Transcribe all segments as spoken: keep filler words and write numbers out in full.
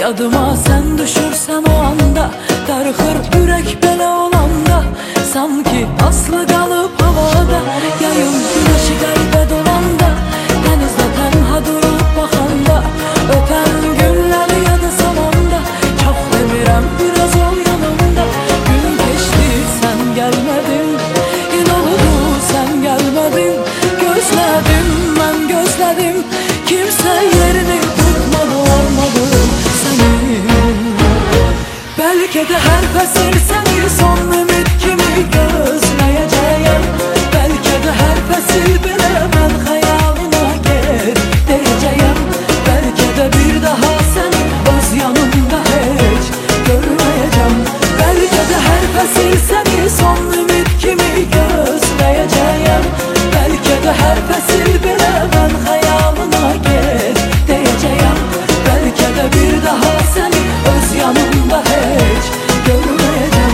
Yadıma sen düşürsen o anda, darıxır ürək belə olanda, sanki aslı qalıb havada. Yayım güneşi qəlbə dolanda, dənizdə tənha durub baxanda, ötən günləri yada salanda, çox demirəm biraz ol yanımda. Gün keçdi sen gəlmədin, il oldu sen gəlmədin. Gözlədim mən gözlədim, kimsə yerini tutmadı, olmadı sənin. Bəlkə də hər fəsil səni son ümid kimi gözləyəcəyəm. Bəlkə də hər fəsil belə mən xəyalına gel deyəcəyəm. Bəlkə də bir daha səni öz yanımda heç görməyəcəm. Bəlkə də hər fəsil səni son ümid kimi gözləyəcəyəm. Bəlkə də hər fəsil belə mən xəyalına gel deyəcəyəm. Bəlkə də bir daha səni öz yanımda heç görməyəcəm.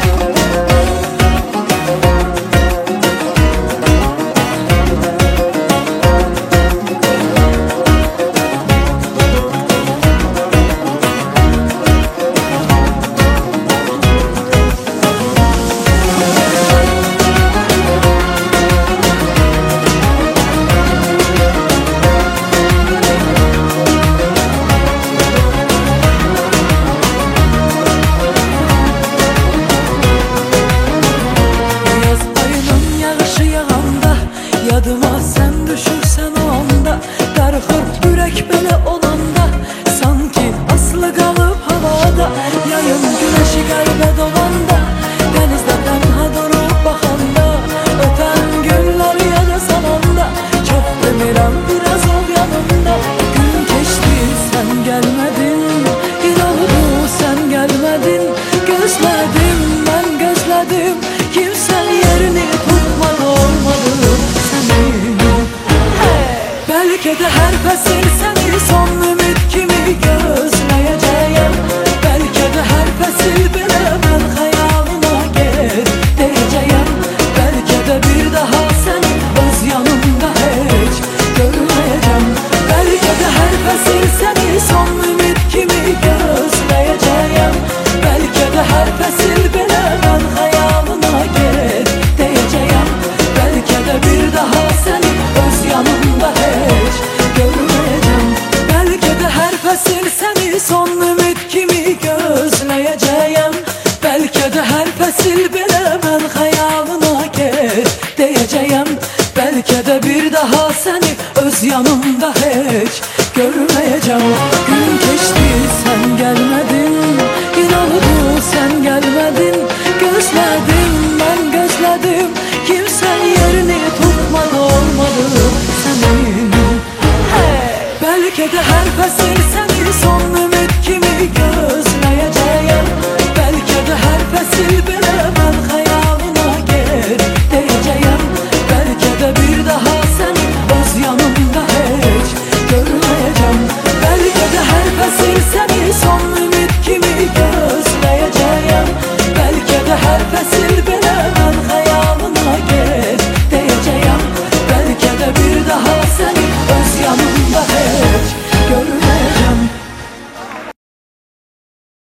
Yadıma sen düşürsen o anda, darıxır ürək belə olanda, sanki aslı qalıb havada. Yayın güneşi qəlbə dolanda, dənizdə tənha durub baxanda, ötən günləri yada salanda, çox demirəm biraz ol yanımda. Gün keçdi sen gəlmədin, il oldu sen gəlmədin. Gözlədim mən gözlədim, kimsə yerini tutmadı, olmadı sənin. Bəlkə də hər fəsil səni son ümid kimi gözləyəcəyəm. Bəlkə də hər fəsil belə mən xəyalına gel deyəcəyəm. Bəlkə də bir daha səni öz yanımda heç görməyəcəm. Bəlkə də hər fəsil səni son ümid kimi gözləyəcəyəm. Bəlkə də hər fəsil belə mən xəyalına gel deyəcəyəm. Bəlkə də bir daha səni öz yanımda heç görməyəcəm. Bəlkə də hər fəsil səni son ümid kimi gözləyəcəyəm. Bəlkə də hər fəsil belə mən xəyalına gel deyəcəyəm. Bəlkə də bir daha səni öz yanımda heç görməyəcəm. Gün keçdi sen gəlmədin, il oldu sen gəlmədin. Gözlədim mən gözlədim, kimsə yerini tutmadı, olmadı sənin. Bəlkə də hər fəsil